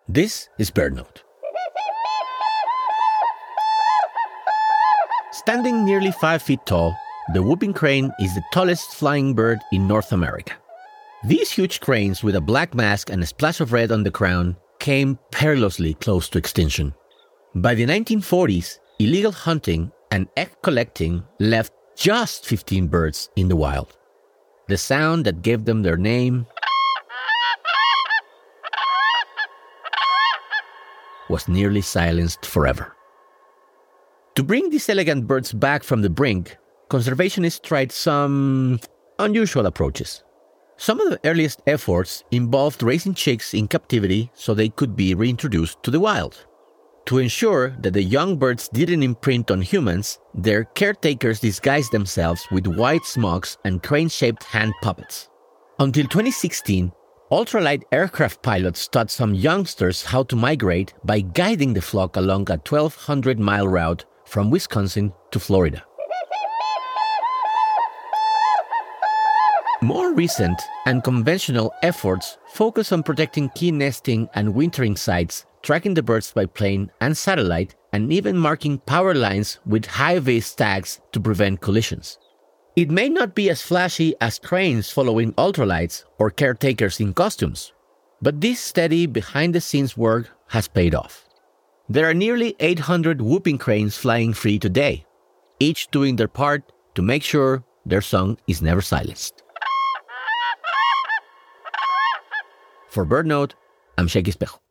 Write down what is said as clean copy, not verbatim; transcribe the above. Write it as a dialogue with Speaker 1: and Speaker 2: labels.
Speaker 1: This is BirdNote. Standing nearly 5 feet tall, the whooping crane is the tallest flying bird in North America. These huge cranes with a black mask and a splash of red on the crown came perilously close to extinction. By the 1940s, illegal hunting and egg collecting left just 15 birds in the wild. The sound that gave them their name was nearly silenced forever. To bring these elegant birds back from the brink, conservationists tried some unusual approaches. Some of the earliest efforts involved raising chicks in captivity so they could be reintroduced to the wild. To ensure that the young birds didn't imprint on humans, their caretakers disguised themselves with white smocks and crane-shaped hand puppets. Until 2016, ultralight aircraft pilots taught some youngsters how to migrate by guiding the flock along a 1,200-mile route from Wisconsin to Florida. More recent and conventional efforts focus on protecting key nesting and wintering sites, tracking the birds by plane and satellite, and even marking power lines with high-vis tags to prevent collisions. It may not be as flashy as cranes following ultralights or caretakers in costumes, but this steady behind-the-scenes work has paid off. There are nearly 800 whooping cranes flying free today, each doing their part to make sure their song is never silenced. For BirdNote, I'm Sheikh Espejo.